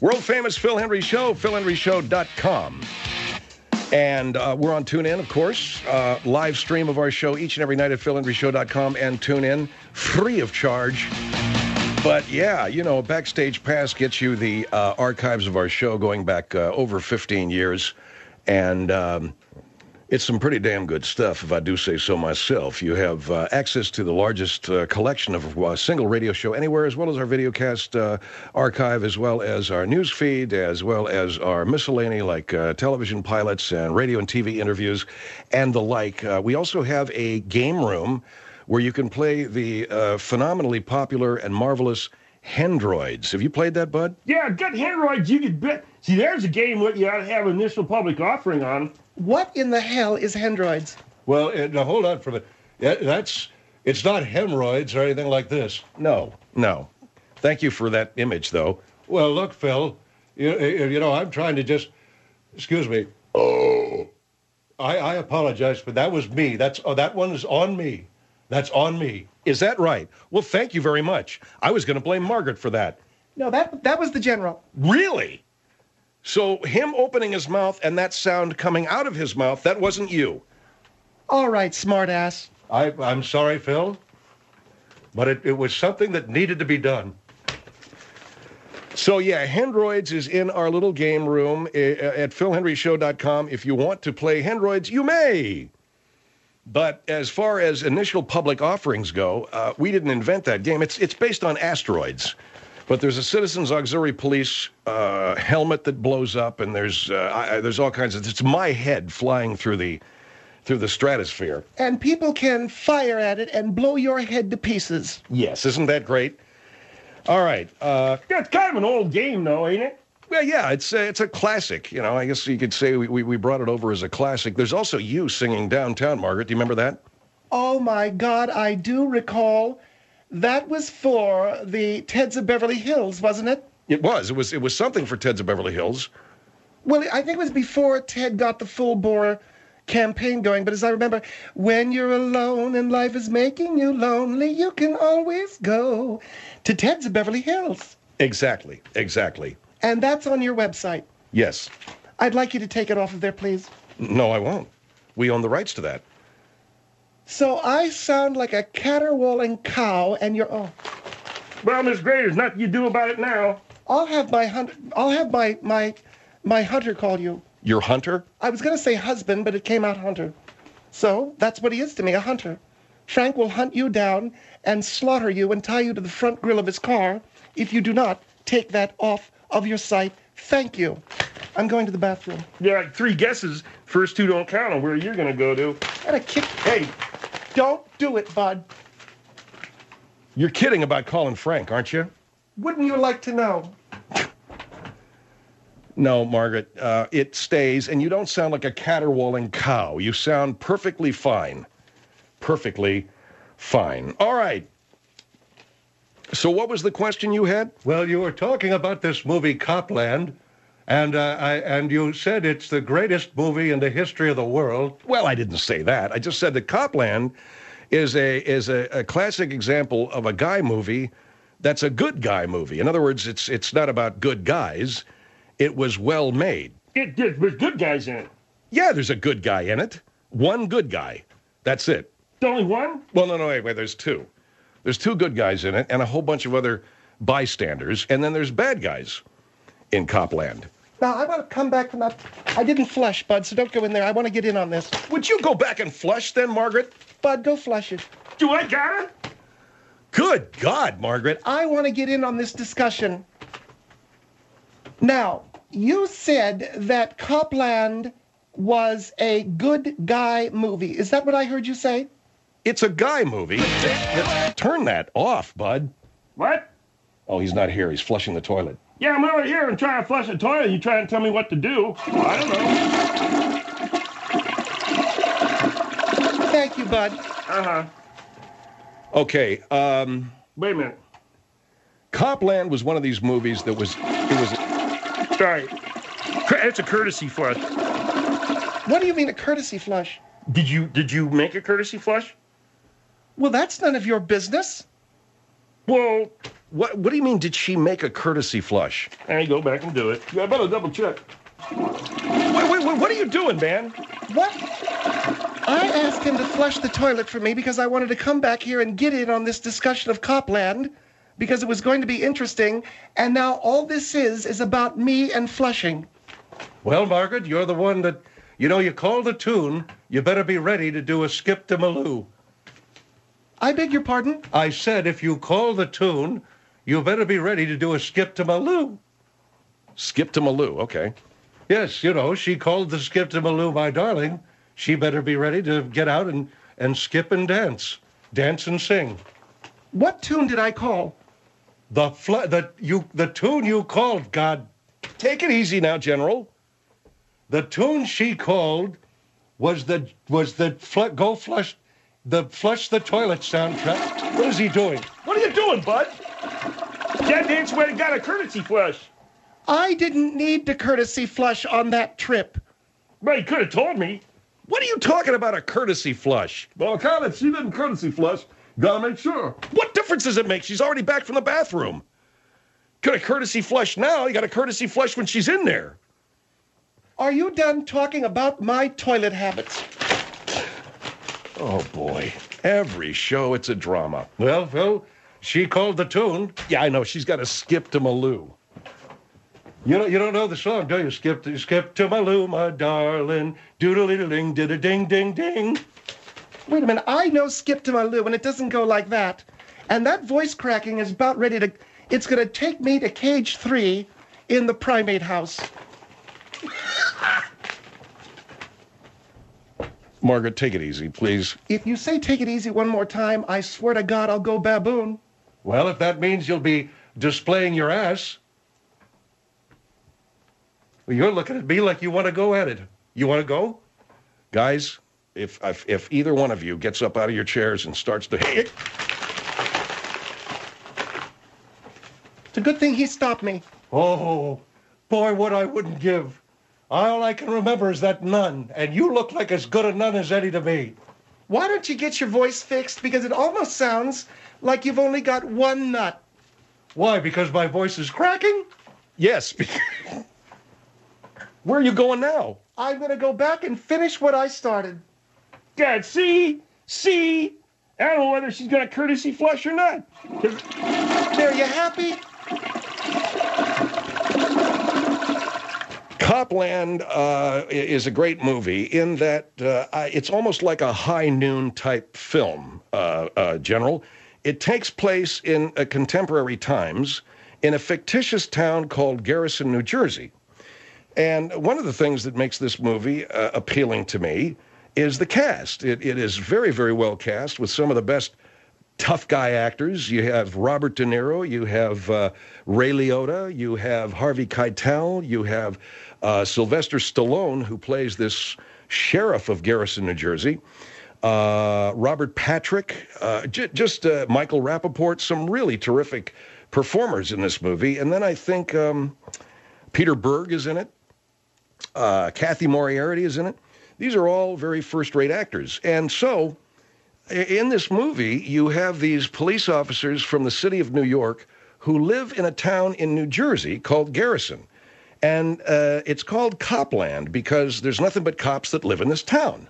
World-famous Phil Hendrie Show, philhendrieshow.com. And we're on TuneIn, of course. Live stream of our show each and every night at philhendrieshow.com and TuneIn, free of charge. But, yeah, you know, Backstage Pass gets you the archives of our show going back over 15 years. And it's some pretty damn good stuff, if I do say so myself. You have access to the largest collection of a single radio show anywhere, as well as our videocast archive, as well as our news feed, as well as our miscellany like television pilots and radio and TV interviews and the like. We also have a game room where you can play the phenomenally popular and marvelous Hendroids. Have you played that, Bud? Yeah, I've got Hendroids. You could bet. See, there's a game what you ought to have initial public offering on. What in the hell is Hendroids? Well, now hold on for a minute. It's not hemorrhoids or anything like this. No. Thank you for that image, though. Well, look, Phil, you know, I'm trying to just, excuse me. Oh. I apologize, but that was me. That one is on me. That's on me. Is that right? Well, thank you very much. I was going to blame Margaret for that. No, that was the general. Really? So him opening his mouth and that sound coming out of his mouth, that wasn't you? All right, smartass. I'm sorry, Phil, but it was something that needed to be done. So, yeah, Hendroids is in our little game room at philhendrieshow.com. If you want to play Hendroids, you may. But as far as initial public offerings go, we didn't invent that game. It's based on asteroids. But there's a Citizens Auxiliary Police helmet that blows up, and there's all kinds of... It's my head flying through the stratosphere. And people can fire at it and blow your head to pieces. Yes, isn't that great? All right. It's kind of an old game, though, ain't it? Well, yeah, it's a classic. You know, I guess you could say we brought it over as a classic. There's also you singing Downtown, Margaret. Do you remember that? Oh, my God, I do recall. That was for the Teds of Beverly Hills, wasn't it? It was. It was something for Teds of Beverly Hills. Well, I think it was before Ted got the full-bore campaign going, but as I remember, when you're alone and life is making you lonely, you can always go to Teds of Beverly Hills. Exactly. And that's on your website. Yes. I'd like you to take it off of there, please. No, I won't. We own the rights to that. So I sound like a caterwauling cow, and you're... Oh. Well, Miss Gray, there's nothing you do about it now. I'll have my hunter call you. Your hunter? I was going to say husband, but it came out hunter. So that's what he is to me, a hunter. Frank will hunt you down and slaughter you and tie you to the front grill of his car if you do not take that off of your site. Thank you. I'm going to the bathroom. Yeah, like 3 guesses. First 2 don't count on where you're going to go to. And a kick. Hey, don't do it, bud. You're kidding about calling Frank, aren't you? Wouldn't you like to know? No, Margaret, it stays, and you don't sound like a caterwauling cow. You sound perfectly fine. Perfectly fine. All right. So what was the question you had? Well, you were talking about this movie Copland, and you said it's the greatest movie in the history of the world. Well, I didn't say that. I just said that Copland is a classic example of a guy movie that's a good guy movie. In other words, it's not about good guys. It was well made. There's good guys in it. Yeah, there's a good guy in it. One good guy. That's it. Only one? Well, no, wait, there's 2. There's 2 good guys in it and a whole bunch of other bystanders, and then there's bad guys in Copland. Now, I want to come back from that. I didn't flush, Bud, so don't go in there. I want to get in on this. Would you go back and flush then, Margaret? Bud, go flush it. Do I got it? Good God, Margaret. I want to get in on this discussion. Now, you said that Copland was a good guy movie. Is that what I heard you say? It's a guy movie. Turn that off, Bud. What? Oh, he's not here. He's flushing the toilet. Yeah, I'm over here and trying to flush the toilet. You trying to tell me what to do? I don't know. Thank you, Bud. Uh-huh. Okay, Wait a minute. Copland was one of these movies that was... Sorry. It's a courtesy flush. What do you mean a courtesy flush? Did you make a courtesy flush? Well, that's none of your business. Well, What do you mean, did she make a courtesy flush? I go back and do it. I better double check. Wait, what are you doing, man? What? I asked him to flush the toilet for me because I wanted to come back here and get in on this discussion of Copland because it was going to be interesting, and now all this is about me and flushing. Well, Margaret, you're the one that, you called the tune. You better be ready to do a skip to Maloo. I beg your pardon? I said if you call the tune, you better be ready to do a skip to Maloo. Skip to Maloo, okay. Yes, she called the skip to Maloo, my darling. She better be ready to get out and skip and dance. Dance and sing. What tune did I call? The tune you called, God. Take it easy now, General. The tune she called was the flush the toilet soundtrack. What is he doing? What are you doing, bud? That dance went and got a courtesy flush. I didn't need the courtesy flush on that trip. Well, you could have told me. What are you talking about, a courtesy flush? Well, Con, if she didn't courtesy flush, gotta make sure. What difference does it make? She's already back from the bathroom. Could a courtesy flush now. You got a courtesy flush when she's in there. Are you done talking about my toilet habits? Oh, boy. Every show, it's a drama. Well, she called the tune. Yeah, I know. She's got to skip to Maloo. You don't know the song, do you? Skip to Maloo, my darling. Doodle-ding, ding, ding, ding. Wait a minute. I know Skip to Maloo, and it doesn't go like that. And that voice cracking is about ready to... It's going to take me to cage 3 in the primate house. Margaret, take it easy, please. If you say take it easy one more time, I swear to God I'll go baboon. Well, if that means you'll be displaying your ass... Well, you're looking at me like you want to go at it. You want to go? Guys, if either one of you gets up out of your chairs and starts to... It's a good thing he stopped me. Oh, boy, what I wouldn't give. All I can remember is that nun, and you look like as good a nun as any to me. Why don't you get your voice fixed? Because it almost sounds like you've only got one nut. Why, because my voice is cracking? Yes. Where are you going now? I'm going to go back and finish what I started. God, see? I don't know whether she's going to courtesy flush or not. There, you happy? Copland is a great movie in that it's almost like a high noon type film, General. It takes place in contemporary times in a fictitious town called Garrison, New Jersey. And one of the things that makes this movie appealing to me is the cast. It is very, very well cast with some of the best tough guy actors. You have Robert De Niro, you have Ray Liotta, you have Harvey Keitel, you have Sylvester Stallone, who plays this sheriff of Garrison, New Jersey, Robert Patrick, just Michael Rappaport, some really terrific performers in this movie. And then I think Peter Berg is in it. Kathy Moriarty is in it. These are all very first-rate actors. And so, in this movie, you have these police officers from the city of New York who live in a town in New Jersey called Garrison. And it's called Copland because there's nothing but cops that live in this town.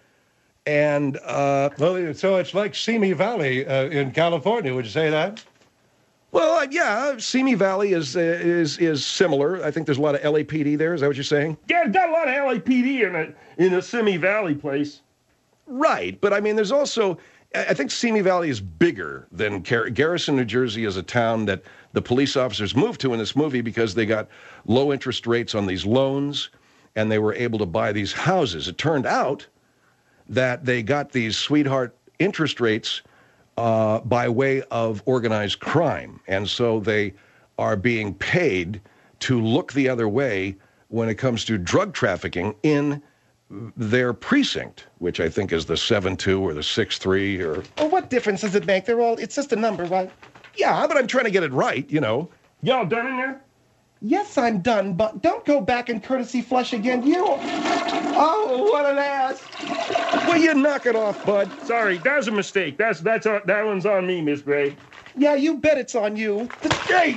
And well, so it's like Simi Valley in California. Would you say that? Well, yeah, Simi Valley is similar. I think there's a lot of LAPD there. Is that what you're saying? Yeah, got a lot of LAPD in the Simi Valley place. Right, but I mean, there's also, I think Simi Valley is bigger than Garrison, New Jersey is a town that the police officers moved to in this movie because they got low interest rates on these loans and they were able to buy these houses. It turned out that they got these sweetheart interest rates by way of organized crime. And so they are being paid to look the other way when it comes to drug trafficking in their precinct, which I think is the 7-2 or the 6-3 or... Well, what difference does it make? It's just a number, right? Yeah, but I'm trying to get it right, you know. Y'all done in there? Yes, I'm done, but don't go back and courtesy flush again. Oh, what an ass. Will you knock it off, bud? Sorry, that was a mistake. That one's on me, Miss Gray. Yeah, you bet it's on you. Hey!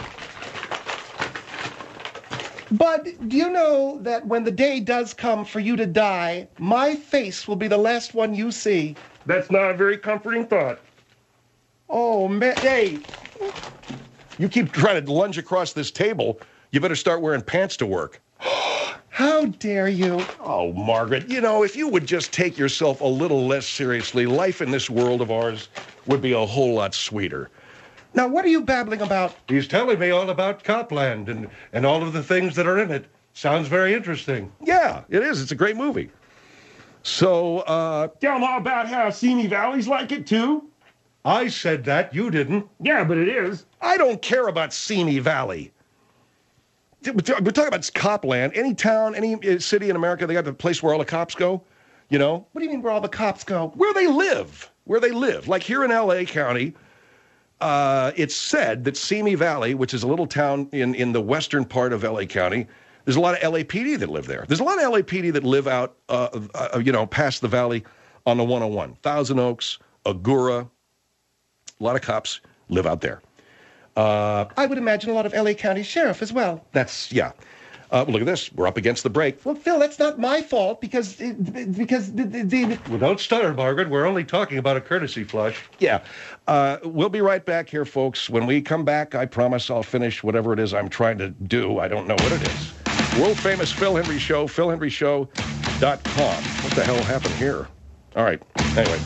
Bud, do you know that when the day does come for you to die, my face will be the last one you see? That's not a very comforting thought. Oh, man. Hey! You keep trying to lunge across this table. You better start wearing pants to work. How dare you? Oh, Margaret, you know, if you would just take yourself a little less seriously, life in this world of ours would be a whole lot sweeter. Now, what are you babbling about? He's telling me all about Copland and all of the things that are in it. Sounds very interesting. Yeah, it is. It's a great movie. So, Tell them all about how Simi Valley's like it, too. I said that. You didn't. Yeah, but it is. I don't care about Simi Valley. We're talking about Copland. Any town, any city in America, they got the place where all the cops go, you know? What do you mean where all the cops go? Where they live. Where they live. Like here in L.A. County, it's said that Simi Valley, which is a little town in the western part of L.A. County, there's a lot of LAPD that live there. There's a lot of LAPD that live out, past the valley on the 101. Thousand Oaks, Agoura, a lot of cops live out there. I would imagine a lot of L.A. County Sheriff as well. Yeah. Look at this. We're up against the break. Well, Phil, that's not my fault because Well, don't stutter, Margaret. We're only talking about a courtesy flush. Yeah. We'll be right back here, folks. When we come back, I promise I'll finish whatever it is I'm trying to do. I don't know what it is. World famous Phil Hendrie Show, philhendrieshow.com. What the hell happened here? All right. Anyway.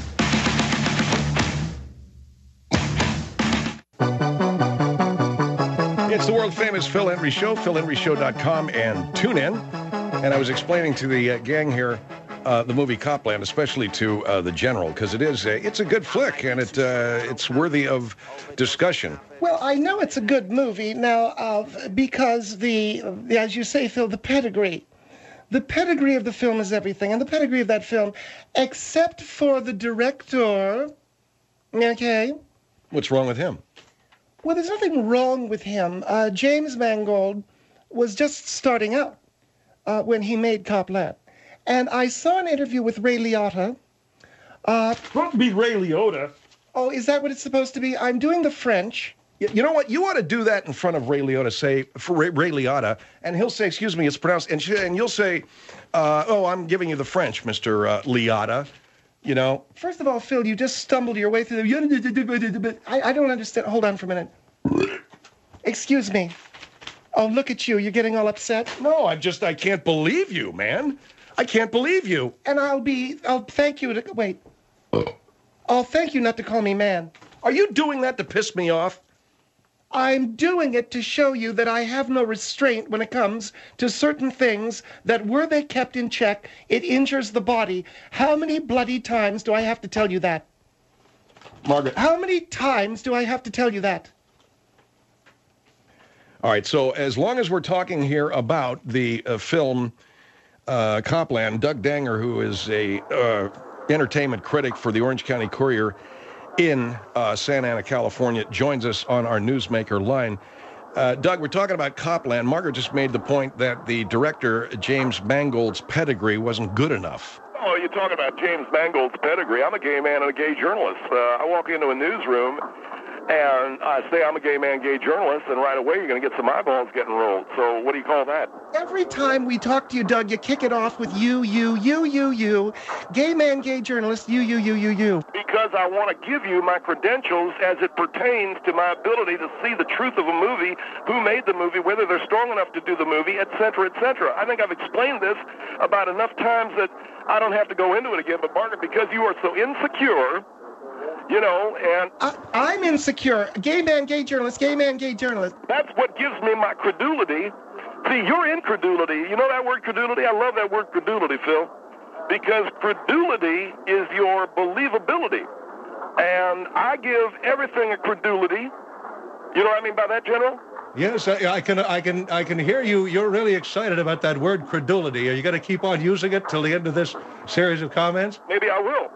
It's the world famous Phil Hendrie Show, philhendrieshow.com, and tune in. And I was explaining to the gang here the movie Copland, especially to the general, because it's a good flick and it's worthy of discussion. Well, I know it's a good movie now because as you say, Phil, the pedigree. The pedigree of the film is everything, and the pedigree of that film, except for the director, okay? What's wrong with him? Well, there's nothing wrong with him. James Mangold was just starting out when he made Copland. And I saw an interview with Ray Liotta. Supposed to be Ray Liotta. Oh, is that what it's supposed to be? I'm doing the French. You know what? You ought to do that in front of Ray Liotta. Say, for Ray Liotta, and he'll say, excuse me, it's pronounced, and you'll say, I'm giving you the French, Mr. Liotta. You know? First of all, Phil, you just stumbled your way through the... I don't understand. Hold on for a minute. Excuse me. Oh, look at you. You're getting all upset. No, I can't believe you, man. I can't believe you. And I'll thank you to... Wait. I'll thank you not to call me man. Are you doing that to piss me off? I'm doing it to show you that I have no restraint when it comes to certain things that were they kept in check, it injures the body. How many bloody times do I have to tell you that? Margaret. How many times do I have to tell you that? All right, so as long as we're talking here about the film Copland, Doug Danger, who is a entertainment critic for the Orange County Courier in Santa Ana, California, joins us on our Newsmaker line. Doug, we're talking about Copland. Margaret just made the point that the director, James Mangold's pedigree wasn't good enough. Oh, you're talking about James Mangold's pedigree. I'm a gay man and a gay journalist. I walk into a newsroom and I say I'm a gay man, gay journalist, and right away you're going to get some eyeballs getting rolled. So what do you call that? Every time we talk to you, Doug, you kick it off with you. Gay man, gay journalist, you. Because I want to give you my credentials as it pertains to my ability to see the truth of a movie, who made the movie, whether they're strong enough to do the movie, et cetera, et cetera. I think I've explained this about enough times that I don't have to go into it again. But, Margaret, because you are so insecure, you know, and... I'm insecure. Gay man, gay journalist, gay man, gay journalist. That's what gives me my credulity. See, your incredulity, you know that word credulity? I love that word credulity, Phil, because credulity is your believability. And I give everything a credulity. You know what I mean by that, General? Yes, I can hear you. You're really excited about that word credulity. Are you going to keep on using it till the end of this series of comments? Maybe I will.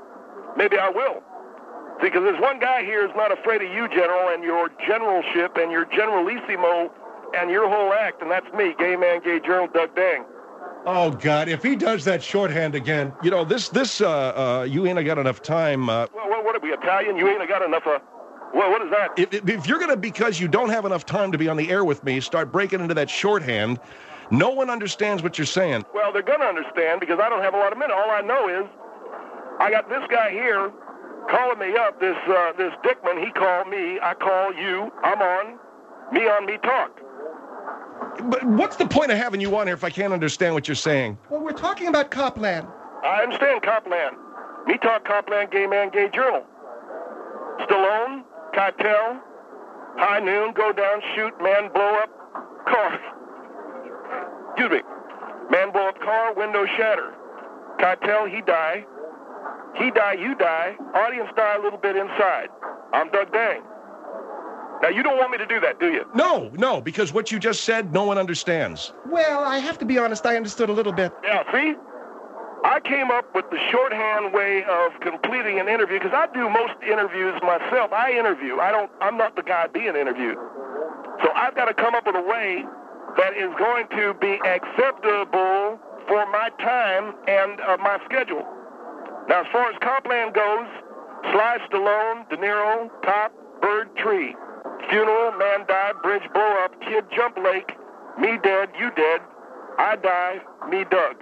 See, because there's one guy here who's not afraid of you, General, and your generalship and your generalissimo and your whole act, and that's me, gay man, gay journal, Doug Dang. Oh, God, if he does that shorthand again. You know, you ain't got enough time. Well, what are we, Italian? You ain't got enough Well, what is that? If you're going to, because you don't have enough time to be on the air with me, start breaking into that shorthand, no one understands what you're saying. Well, they're going to understand because I don't have a lot of minutes. All I know is I got this guy here calling me up, this Dickman. He called me. I call you. I'm on. Me on Me Talk. But what's the point of having you on here if I can't understand what you're saying? Well, we're talking about Copland. I understand Copland. Me Talk, Copland, Gay Man, Gay Journal. Stallone, Keitel, High Noon, Go Down, Shoot, Man Blow Up, Car. Excuse me. Man Blow Up Car, Window Shatter. Keitel, he die. He die, you die. Audience die a little bit inside. I'm Doug Dang. Now, you don't want me to do that, do you? No, because what you just said, no one understands. Well, I have to be honest, I understood a little bit. Yeah, see? I came up with the shorthand way of completing an interview because I do most interviews myself. I interview. I'm not the guy being interviewed. So I've got to come up with a way that is going to be acceptable for my time and my schedule. Now, as far as Copland goes, Sly Stallone, De Niro, Cop, Bird, Tree. Funeral, Man Died, Bridge Blow Up, Kid Jump Lake, Me Dead, You Dead, I Die, Me Doug.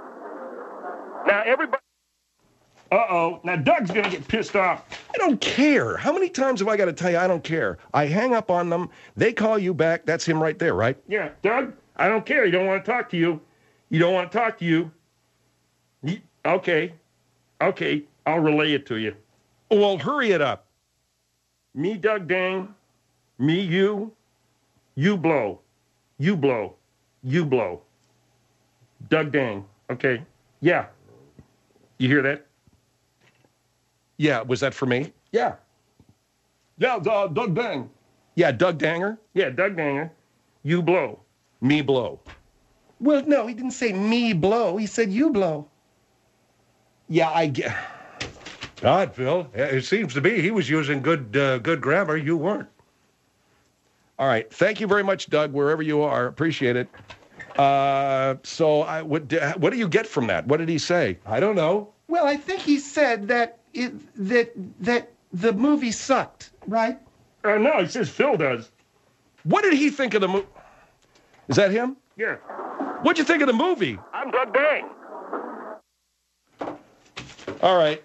Now, everybody... Uh-oh. Now, Doug's going to get pissed off. I don't care. How many times have I got to tell you I don't care? I hang up on them. They call you back. That's him right there, right? Yeah, Doug, I don't care. He don't want to talk to you. You don't want to talk to you. Okay, I'll relay it to you. Well, hurry it up. Me, Doug Dang. Me, you blow. You blow. You blow. Doug Dang. Okay. Yeah. You hear that? Yeah, was that for me? Yeah. Yeah, Doug Dang. Yeah, Doug Danger. Yeah, Doug Danger. You blow. Me blow. Well, no, he didn't say me blow. He said you blow. Yeah, I get... God, Phil, it seems to me he was using good grammar. You weren't. All right. Thank you very much, Doug, wherever you are. Appreciate it. What do you get from that? What did he say? I don't know. Well, I think he said that the movie sucked, right? No, he says Phil does. What did he think of the movie? Is that him? Yeah. What'd you think of the movie? I'm Doug Dang. All right.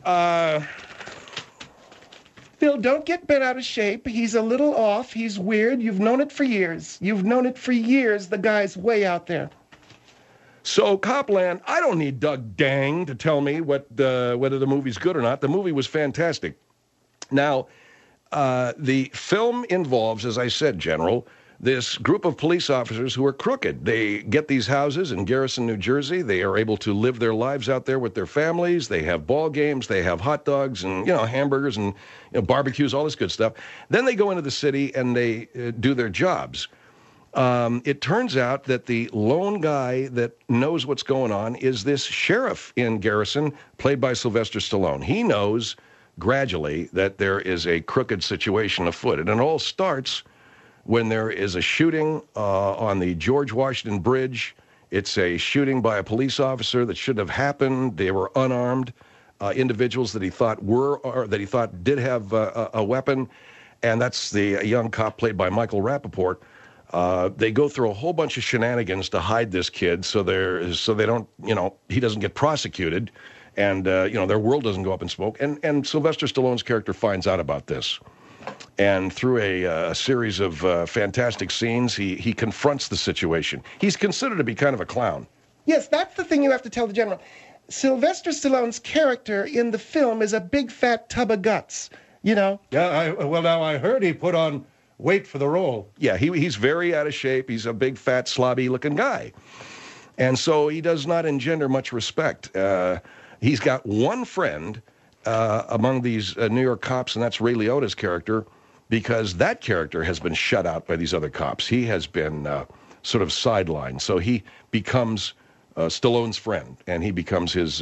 Phil, don't get bent out of shape. He's a little off. He's weird. You've known it for years. The guy's way out there. So, Copland, I don't need Doug Dang to tell me whether the movie's good or not. The movie was fantastic. Now, the film involves, as I said, General, this group of police officers who are crooked. They get these houses in Garrison, New Jersey. They are able to live their lives out there with their families. They have ball games. They have hot dogs and, hamburgers and barbecues, all this good stuff. Then they go into the city and they do their jobs. It turns out that the lone guy that knows what's going on is this sheriff in Garrison, played by Sylvester Stallone. He knows gradually that there is a crooked situation afoot. And it all starts when there is a shooting on the George Washington Bridge. It's a shooting by a police officer that shouldn't have happened. They were unarmed individuals that he thought did have a weapon, and that's the young cop played by Michael Rappaport. They go through a whole bunch of shenanigans to hide this kid, so they don't, he doesn't get prosecuted, and their world doesn't go up in smoke. And Sylvester Stallone's character finds out about this. And through a series of fantastic scenes, he confronts the situation. He's considered to be kind of a clown. Yes, that's the thing you have to tell the general. Sylvester Stallone's character in the film is a big fat tub of guts, Yeah, now I heard he put on weight for the role. Yeah, he's very out of shape. He's a big fat slobby-looking guy. And so he does not engender much respect. He's got one friend among these New York cops, and that's Ray Liotta's character, because that character has been shut out by these other cops. He has been sort of sidelined. So he becomes Stallone's friend, and he becomes his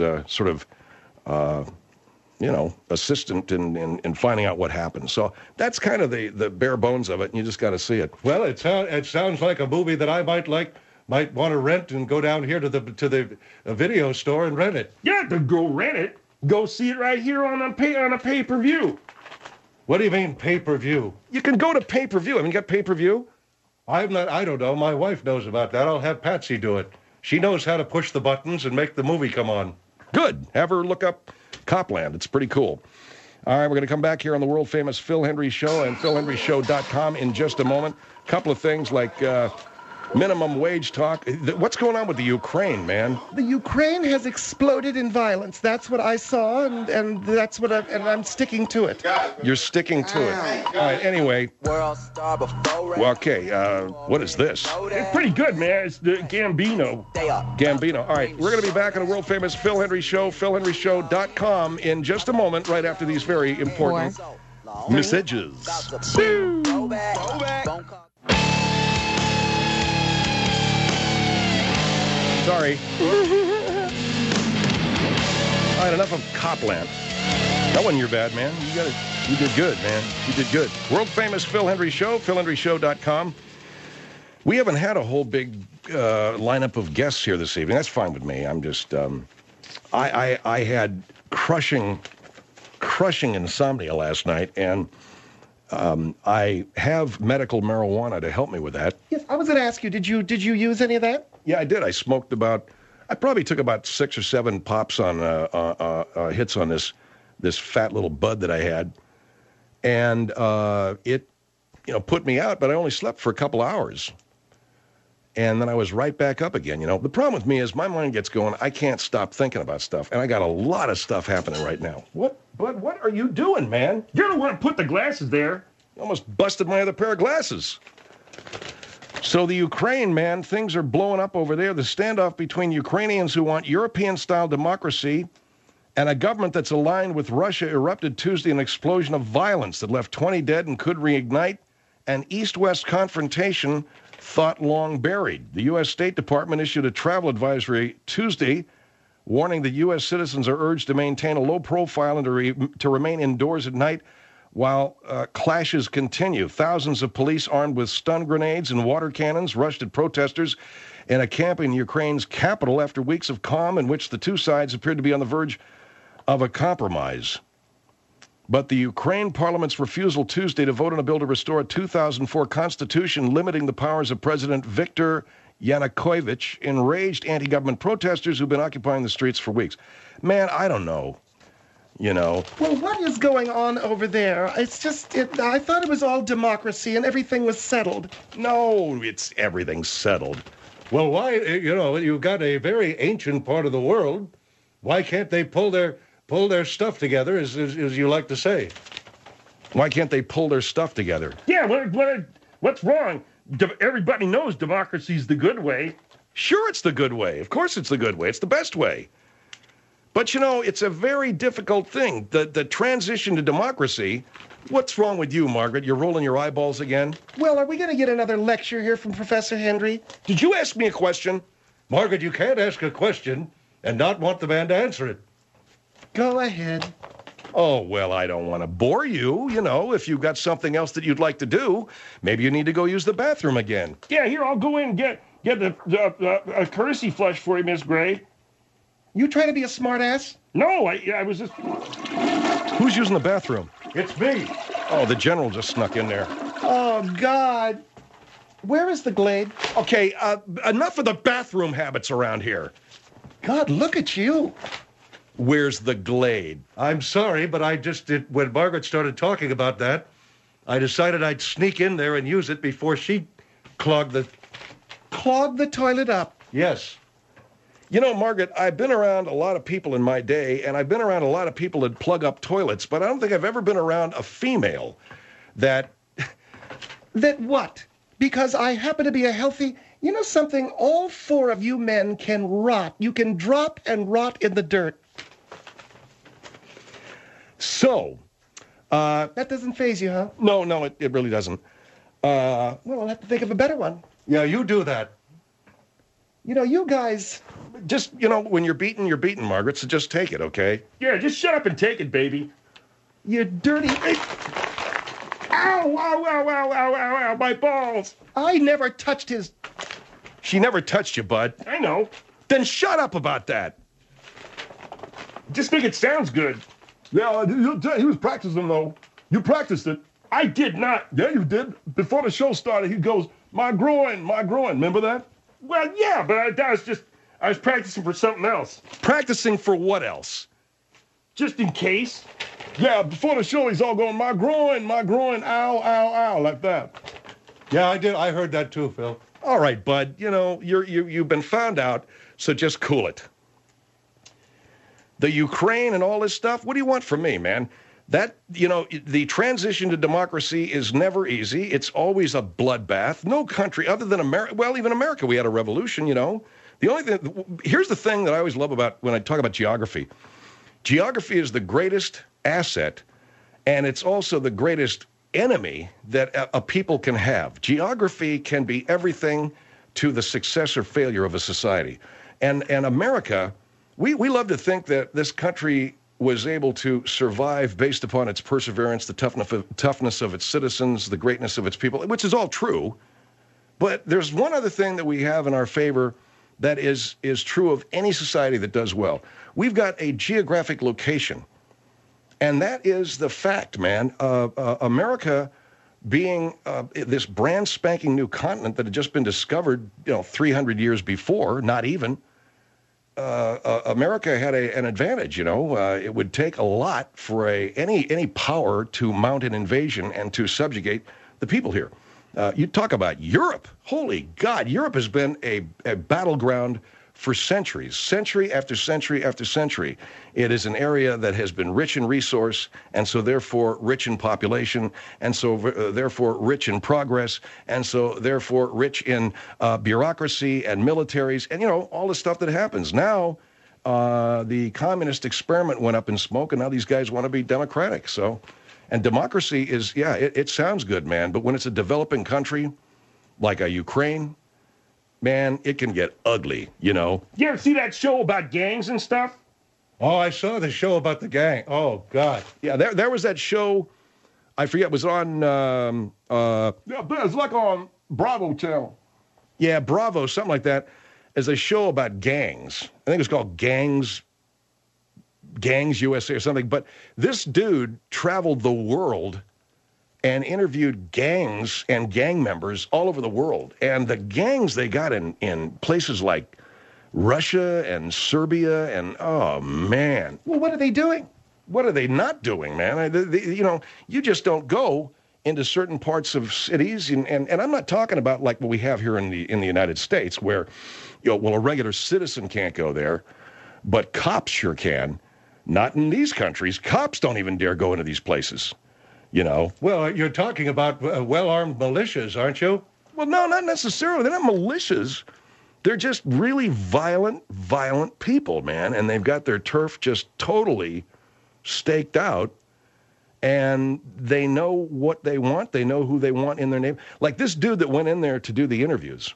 assistant in finding out what happened. So that's kind of the bare bones of it, and you just got to see it. Well, it sounds like a movie that I might want to rent and go down here to the video store and rent it. Yeah, to go rent it. Go see it right here on a pay-per-view. What do you mean pay-per-view? You can go to pay-per-view. Haven't you got pay-per-view? I don't know. My wife knows about that. I'll have Patsy do it. She knows how to push the buttons and make the movie come on. Good. Have her look up Copland. It's pretty cool. All right, we're going to come back here on the world-famous Phil Hendrie Show and philhendrieshow.com in just a moment. A couple of things like minimum wage talk. What's going on with the Ukraine, man? The Ukraine has exploded in violence. That's what I saw, and that's what I'm sticking to it. You're sticking to it. All right, anyway. Okay, what is this? It's pretty good, man. It's the Gambino. Gambino. All right, we're going to be back on the world-famous Phil Hendrie Show, philhendrieshow.com in just a moment, right after these very important messages. Sorry. All right, enough of Copland. That wasn't your bad, man. You did good, man. You did good. World famous Phil Hendrie Show, philhendrieshow.com. We haven't had a whole big lineup of guests here this evening. That's fine with me. I'm just, I had crushing insomnia last night, and I have medical marijuana to help me with that. Yes, I was going to ask you, did you use any of that? Yeah, I did. I probably took about 6 or 7 pops on hits on this fat little bud that I had, and it, put me out. But I only slept for a couple hours, and then I was right back up again. The problem with me is my mind gets going. I can't stop thinking about stuff, and I got a lot of stuff happening right now. What are you doing, man? You're the one who put the glasses there. Almost busted my other pair of glasses. So the Ukraine, man, things are blowing up over there. The standoff between Ukrainians who want European-style democracy and a government that's aligned with Russia erupted Tuesday in an explosion of violence that left 20 dead and could reignite an East-West confrontation thought long buried. The U.S. State Department issued a travel advisory Tuesday warning that U.S. citizens are urged to maintain a low profile and to remain indoors at night while clashes continue. Thousands of police armed with stun grenades and water cannons rushed at protesters in a camp in Ukraine's capital after weeks of calm in which the two sides appeared to be on the verge of a compromise. But the Ukraine parliament's refusal Tuesday to vote on a bill to restore a 2004 constitution limiting the powers of President Viktor Yanukovych enraged anti-government protesters who've been occupying the streets for weeks. Man, I don't know. Well, what is going on over there? It's just, I thought it was all democracy and everything was settled. No, everything's settled. Well, why, you've got a very ancient part of the world. Why can't they pull their stuff together, as you like to say? Why can't they pull their stuff together? Yeah, what's wrong? Everybody knows democracy's the good way. Sure, it's the good way. Of course it's the good way. It's the best way. But, it's a very difficult thing. The transition to democracy. What's wrong with you, Margaret? You're rolling your eyeballs again? Well, are we going to get another lecture here from Professor Hendrie? Did you ask me a question? Margaret, you can't ask a question and not want the man to answer it. Go ahead. Oh, well, I don't want to bore you. If you've got something else that you'd like to do, maybe you need to go use the bathroom again. Yeah, here, I'll go in and get a courtesy flush for you, Miss Gray. You trying to be a smartass? No, I was just... Who's using the bathroom? It's me. Oh, the general just snuck in there. Oh, God. Where is the Glade? Okay, enough of the bathroom habits around here. God, look at you. Where's the Glade? I'm sorry, but when Margaret started talking about that, I decided I'd sneak in there and use it before she clogged the... Clogged the toilet up? Yes. Margaret, I've been around a lot of people in my day, and I've been around a lot of people that plug up toilets, but I don't think I've ever been around a female that... That what? Because I happen to be a healthy... You know something? All 4 of you men can rot. You can drop and rot in the dirt. So, that doesn't faze you, huh? No, it really doesn't. Well, I'll have to think of a better one. Yeah, you do that. You guys... Just, when you're beaten, Margaret, so just take it, okay? Yeah, just shut up and take it, baby. You dirty... Ow, ow, ow, ow, ow, ow, ow, my balls. I never touched his... She never touched you, bud. I know. Then shut up about that. Just think it sounds good. Yeah, he was practicing, though. You practiced it. I did not. Yeah, you did. Before the show started, he goes, my groin, my groin. Remember that? Well, yeah, but I was practicing for something else. Practicing for what else? Just in case. Yeah, before the show, he's all going, my groin, ow, ow, ow, like that. Yeah, I did. I heard that too, Phil. All right, bud. You know, you've been found out, so just cool it. The Ukraine and all this stuff, what do you want from me, man? That, you know, the transition to democracy is never easy. It's always a bloodbath. No country other than America, well, even America, we had a revolution, you know. The only thing, here's the thing that I always love about when I talk about geography. Geography is the greatest asset, and it's also the greatest enemy that a people can have. Geography can be everything to the success or failure of a society. And America, we love to think that this country was able to survive based upon its perseverance, the toughness of its citizens, the greatness of its people, which is all true. But there's one other thing that we have in our favor that is true of any society that does well. We've got a geographic location. And that is the fact, man. America being this brand spanking new continent that had just been discovered, 300 years before, not even, America had an advantage, It would take a lot for any power to mount an invasion and to subjugate the people here. You talk about Europe. Holy God, Europe has been a battleground for centuries, century after century after century. It is an area that has been rich in resource, and so therefore rich in population, and so therefore rich in progress, and so therefore rich in bureaucracy and militaries, and all the stuff that happens. Now, the communist experiment went up in smoke, and now these guys want to be democratic. And democracy is, it sounds good, man, but when it's a developing country like a Ukraine, man, it can get ugly, You ever see that show about gangs and stuff? Oh, I saw the show about the gang. Oh, God. Yeah, there was that show, I forget, was on... yeah, it's like on Bravo channel. Yeah, Bravo, something like that. As a show about gangs. I think it's called Gangs USA or something. But this dude traveled the world and interviewed gangs and gang members all over the world. And the gangs they got in places like Russia and Serbia and, oh, man. Well, what are they doing? What are they not doing, man? You just don't go into certain parts of cities. And I'm not talking about like what we have here in the United States where, a regular citizen can't go there, but cops sure can. Not in these countries. Cops don't even dare go into these places. Well, you're talking about well-armed militias, aren't you? Well, no, not necessarily. They're not militias. They're just really violent people, man. And they've got their turf just totally staked out. And they know what they want. They know who they want in their name. Like this dude that went in there to do the interviews.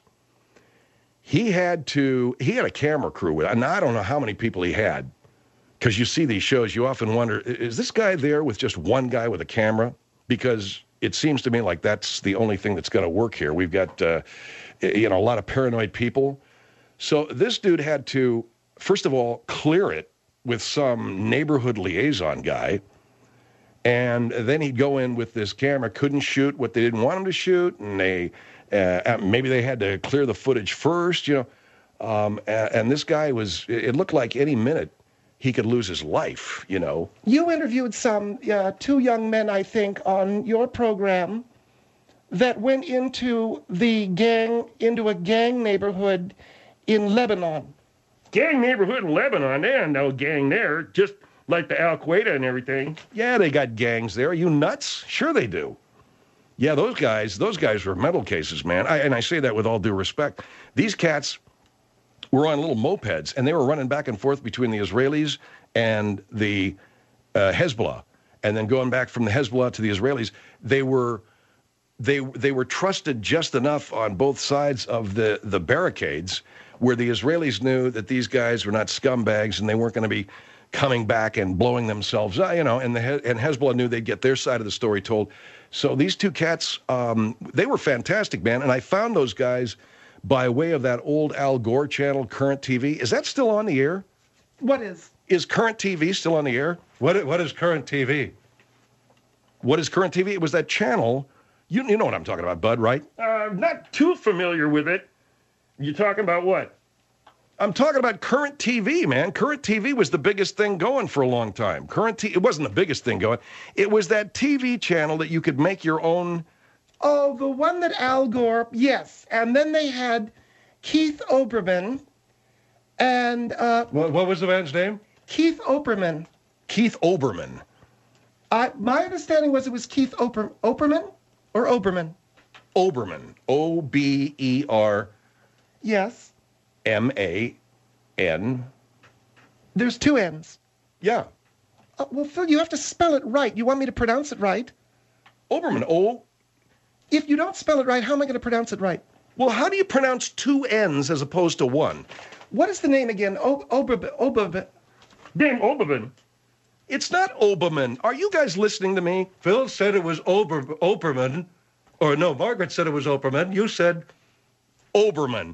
He had a camera crew with him. And I don't know how many people he had. Because you see these shows, you often wonder, is this guy there with just one guy with a camera? Because it seems to me like that's the only thing that's going to work here. We've got, a lot of paranoid people. So this dude had to, first of all, clear it with some neighborhood liaison guy. And then he'd go in with this camera, couldn't shoot what they didn't want him to shoot. And maybe they had to clear the footage first, and this guy it looked like any minute he could lose his life, You interviewed some two young men, I think, on your program that went into a gang neighborhood in Lebanon. Gang neighborhood in Lebanon? There ain't no gang there, just like the Al Qaeda and everything. Yeah, they got gangs there. Are you nuts? Sure they do. Yeah, those guys were mental cases, man. And I say that with all due respect. These cats were on little mopeds, and they were running back and forth between the Israelis and the Hezbollah, and then going back from the Hezbollah to the Israelis. They were trusted just enough on both sides of the barricades, where the Israelis knew that these guys were not scumbags and they weren't going to be coming back and blowing themselves up, and Hezbollah knew they'd get their side of the story told. So these two cats, they were fantastic, man. And I found those guys by way of that old Al Gore channel, Current TV. Is that still on the air? What is? Is Current TV still on the air? What is Current TV? What is Current TV? It was that channel. You know what I'm talking about, Bud, right? Not too familiar with it. You talking about what? I'm talking about Current TV, man. Current TV was the biggest thing going for a long time. It wasn't the biggest thing going. It was that TV channel that you could make your own. Oh, the one that Al Gore, yes. And then they had Keith Olbermann and... What was the man's name? Keith Olbermann. Keith Olbermann. My understanding was it was Keith Olbermann or Oberman? Olbermann. O-B-E-R... Yes. M-A-N. There's 2 N's. Yeah. Well, Phil, you have to spell it right. You want me to pronounce it right? Olbermann. O. If you don't spell it right, how am I going to pronounce it right? Well, how do you pronounce 2 N's as opposed to 1? What is the name again? Oberman. Damn, Oberman. It's not Obermann. Are you guys listening to me? Phil said it was Oberman. Or no, Margaret said it was Oberman. You said... Olbermann.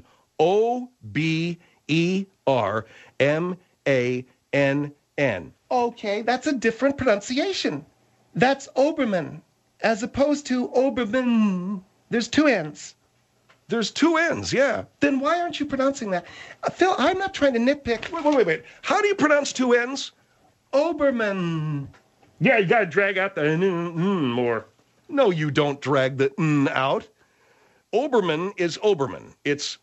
O-B-E-R-M-A-N-N. Okay, that's a different pronunciation. That's Oberman, as opposed to Oberman. There's 2 N's. There's 2 N's, yeah. Then why aren't you pronouncing that? Phil, I'm not trying to nitpick. Wait. How do you pronounce 2 N's? Oberman. Yeah, you got to drag out the more. No, you don't drag the N out. Obermann is Obermann. It's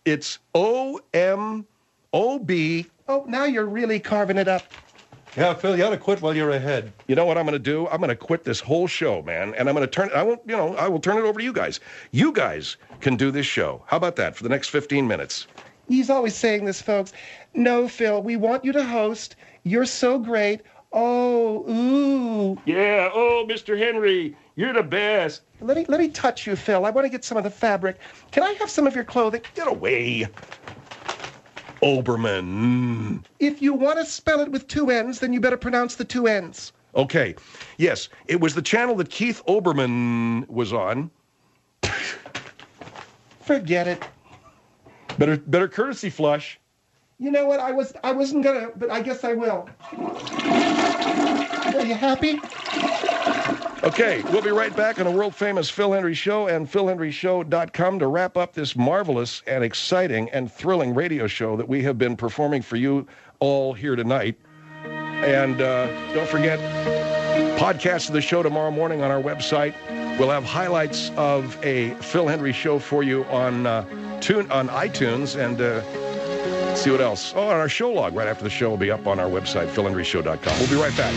O-M-O-B. Oh, now you're really carving it up. Yeah, Phil, you ought to quit while you're ahead. You know what I'm going to do? I'm going to quit this whole show, man, and I'm going to turn it. I will turn it over to you guys. You guys can do this show. How about that for the next 15 minutes? He's always saying this, folks. No, Phil, we want you to host. You're so great. Oh, ooh. Yeah, oh, Mr. Henry, you're the best. Let me touch you, Phil. I want to get some of the fabric. Can I have some of your clothing? Get away. Obermann. If you want to spell it with 2 N's, then you better pronounce the 2 N's. Okay. Yes, it was the channel that Keith Olbermann was on. Forget it. Better courtesy flush. You know what? I wasn't gonna, but I guess I will. Are you happy? Okay, we'll be right back on a world-famous Phil Hendrie Show and philhendrieshow.com to wrap up this marvelous and exciting and thrilling radio show that we have been performing for you all here tonight. And don't forget, podcast of the show tomorrow morning on our website. We'll have highlights of a Phil Hendrie Show for you on iTunes and see what else. Oh, and our show log right after the show will be up on our website, philhendrieshow.com. We'll be right back.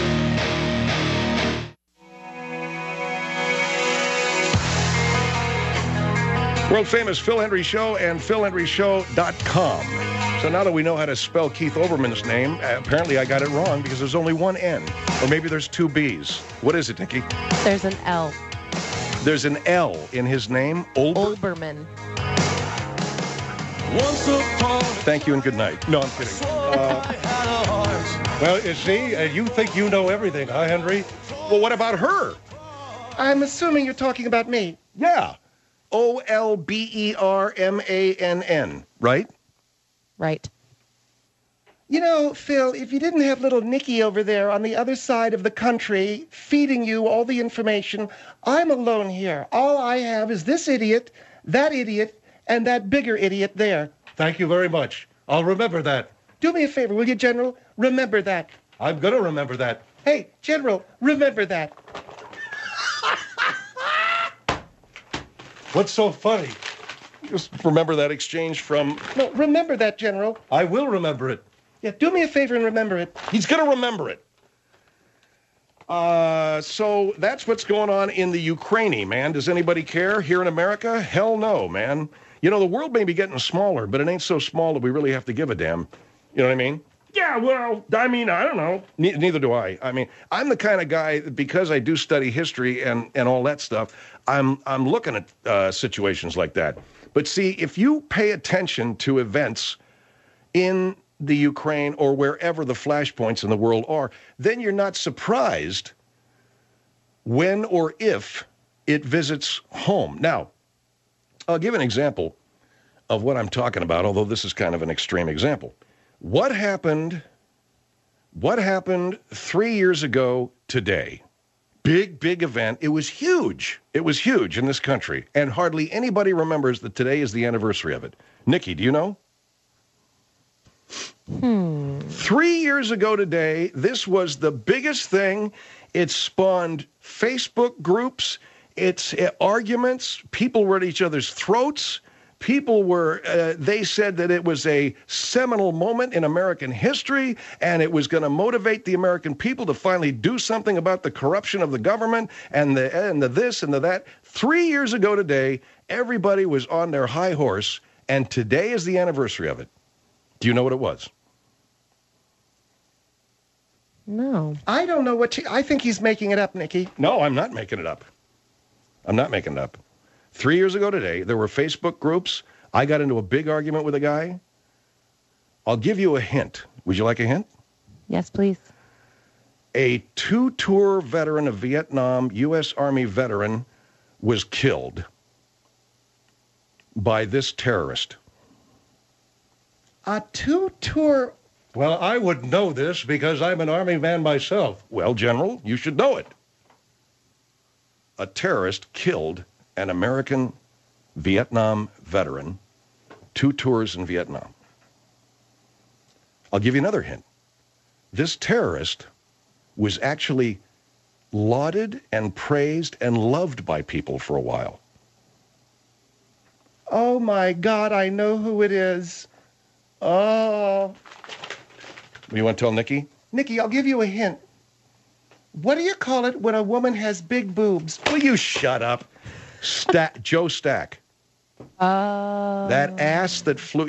World-famous Phil Hendrie Show and philhendrieshow.com. So now that we know how to spell Keith Olbermann's name, apparently I got it wrong because there's only 1 N. Or maybe there's 2 B's. What is it, Nikki? There's an L. There's an L in his name? Olbermann. Thank you and good night. No, I'm kidding. Well, you see, you think you know everything, huh, Henry? Well, what about her? I'm assuming you're talking about me. Yeah. Olbermann, right? Right. You know, Phil, if you didn't have little Nikki over there on the other side of the country feeding you all the information, I'm alone here. All I have is this idiot, that idiot, and that bigger idiot there. Thank you very much. I'll remember that. Do me a favor, will you, General? Remember that. I'm going to remember that. Hey, General, remember that. What's so funny? Just remember that exchange from... No, remember that, General. I will remember it. Yeah, do me a favor and remember it. He's going to remember it. So that's what's going on in the Ukraine, man. Does anybody care here in America? Hell no, man. You know, the world may be getting smaller, but it ain't so small that we really have to give a damn. You know what I mean? Yeah, well, I mean, I don't know. Neither do I. I mean, I'm the kind of guy, because I do study history and all that stuff, I'm looking at situations like that. But see, if you pay attention to events in the Ukraine or wherever the flashpoints in the world are, then you're not surprised when or if it visits home. Now, I'll give an example of what I'm talking about, although this is kind of an extreme example. What happened 3 years ago today, big, big event. It was huge. It was huge in this country. And hardly anybody remembers that today is the anniversary of it. Nikki, do you know? 3 years ago today, this was the biggest thing. It spawned Facebook groups. It's arguments. People were at each other's throats. People were, they said that it was a seminal moment in American history, and it was going to motivate the American people to finally do something about the corruption of the government and the this and the that. 3 years ago today, everybody was on their high horse, and today is the anniversary of it. Do you know what it was? No. I don't know I think he's making it up, Nikki. No, I'm not making it up. I'm not making it up. 3 years ago today, there were Facebook groups. I got into a big argument with a guy. I'll give you a hint. Would you like a hint? Yes, please. A 2-tour veteran of Vietnam, U.S. Army veteran, was killed by this terrorist. A 2-tour... Well, I would know this because I'm an Army man myself. Well, General, you should know it. A terrorist killed an American Vietnam veteran, 2 tours in Vietnam. I'll give you another hint. This terrorist was actually lauded and praised and loved by people for a while. Oh, my God, I know who it is. Oh. You want to tell Nikki? Nikki, I'll give you a hint. What do you call it when a woman has big boobs? Will you shut up? Joe Stack. That ass that flew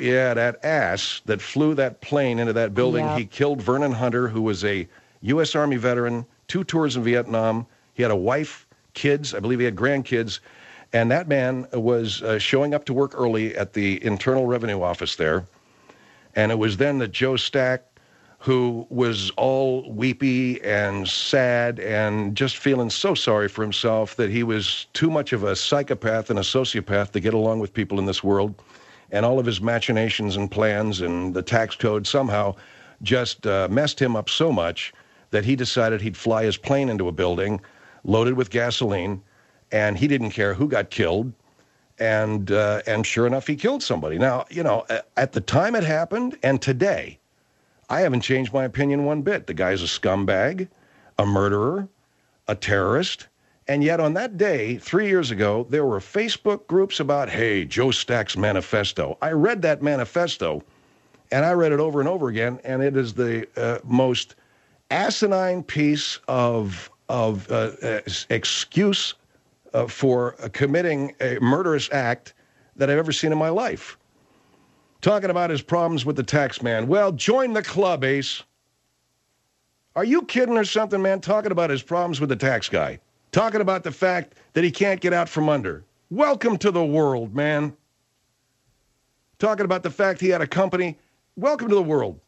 that plane into that building. Yeah. He killed Vernon Hunter, who was a U.S. Army veteran, 2 tours in Vietnam. He had a wife, kids. I believe he had grandkids. And that man was showing up to work early at the Internal Revenue Office there. And it was then that Joe Stack, who was all weepy and sad and just feeling so sorry for himself that he was too much of a psychopath and a sociopath to get along with people in this world. And all of his machinations and plans and the tax code somehow just messed him up so much that he decided he'd fly his plane into a building loaded with gasoline, and he didn't care who got killed. And sure enough, he killed somebody. Now, you know, at the time it happened and today, I haven't changed my opinion one bit. The guy's a scumbag, a murderer, a terrorist. And yet on that day, 3 years ago, there were Facebook groups about, hey, Joe Stack's manifesto. I read that manifesto, and I read it over and over again, and it is the most asinine piece of excuse for committing a murderous act that I've ever seen in my life. Talking about his problems with the tax man. Well, join the club, Ace. Are you kidding or something, man? Talking about his problems with the tax guy. Talking about the fact that he can't get out from under. Welcome to the world, man. Talking about the fact he had a company. Welcome to the world.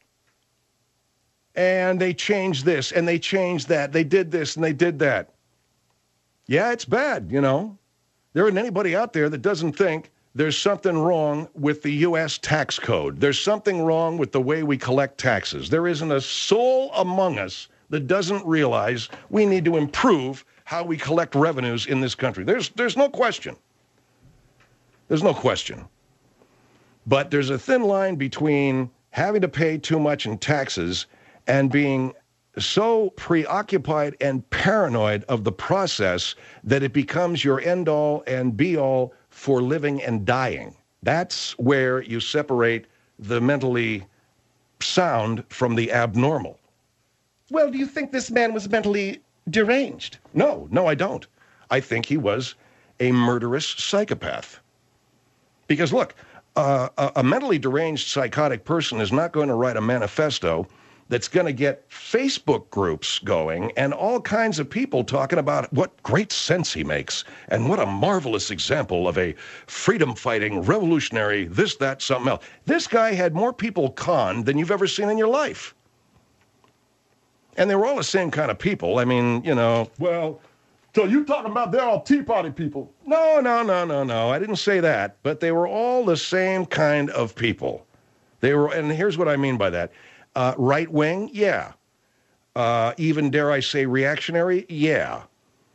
And they changed this and they changed that. They did this and they did that. Yeah, it's bad, you know. There isn't anybody out there that doesn't think there's something wrong with the U.S. tax code. There's something wrong with the way we collect taxes. There isn't a soul among us that doesn't realize we need to improve how we collect revenues in this country. There's no question. There's no question. But there's a thin line between having to pay too much in taxes and being so preoccupied and paranoid of the process that it becomes your end-all and be-all for living and dying. That's where you separate the mentally sound from the abnormal. Well, do you think this man was mentally deranged? No, I don't. I think he was a murderous psychopath. Because look, a mentally deranged psychotic person is not going to write a manifesto that's going to get Facebook groups going and all kinds of people talking about what great sense he makes and what a marvelous example of a freedom-fighting, revolutionary, this, that, something else. This guy had more people conned than you've ever seen in your life. And they were all the same kind of people. I mean, you know. Well, so you talking about they're all Tea Party people? No. I didn't say that. But they were all the same kind of people. They were, and here's what I mean by that. Right wing, yeah. Even dare I say reactionary, yeah.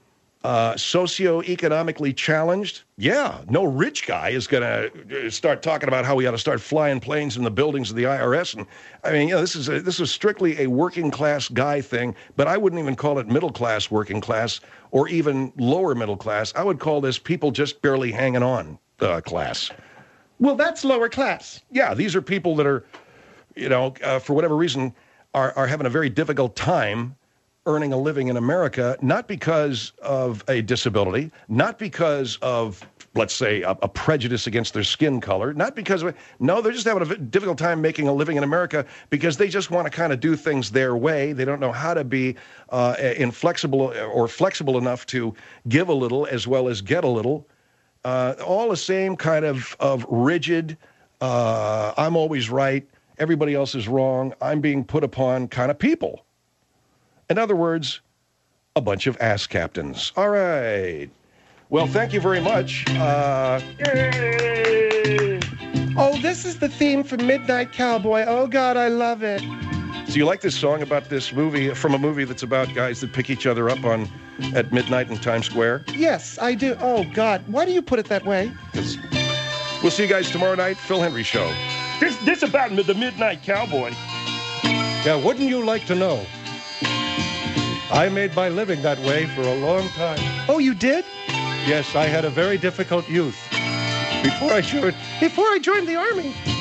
socioeconomically challenged? Yeah, no rich guy is going to start talking about how we ought to start flying planes in the buildings of the IRS. And I mean, this is strictly a working class guy thing, but I wouldn't even call it middle class, working class, or even lower middle class. I would call this people just barely hanging on class. Well, that's lower class. Yeah, these are people that are, for whatever reason, are having a very difficult time earning a living in America, not because of a disability, not because of, let's say, a prejudice against their skin color, not because of, no, they're just having a difficult time making a living in America because they just want to kind of do things their way. They don't know how to be inflexible or flexible enough to give a little as well as get a little. All the same kind of rigid, I'm always right, everybody else is wrong, I'm being put upon kind of people. In other words, a bunch of ass captains. All right. Well, thank you very much. Yay! Oh, this is the theme for Midnight Cowboy. Oh, God, I love it. So you like this song about this movie, from a movie that's about guys that pick each other up at midnight in Times Square? Yes, I do. Oh, God, why do you put it that way? We'll see you guys tomorrow night, Phil Hendrie Show. This about the Midnight Cowboy. Yeah, wouldn't you like to know? I made my living that way for a long time. Oh, you did? Yes, I had a very difficult youth. Before I joined the Army.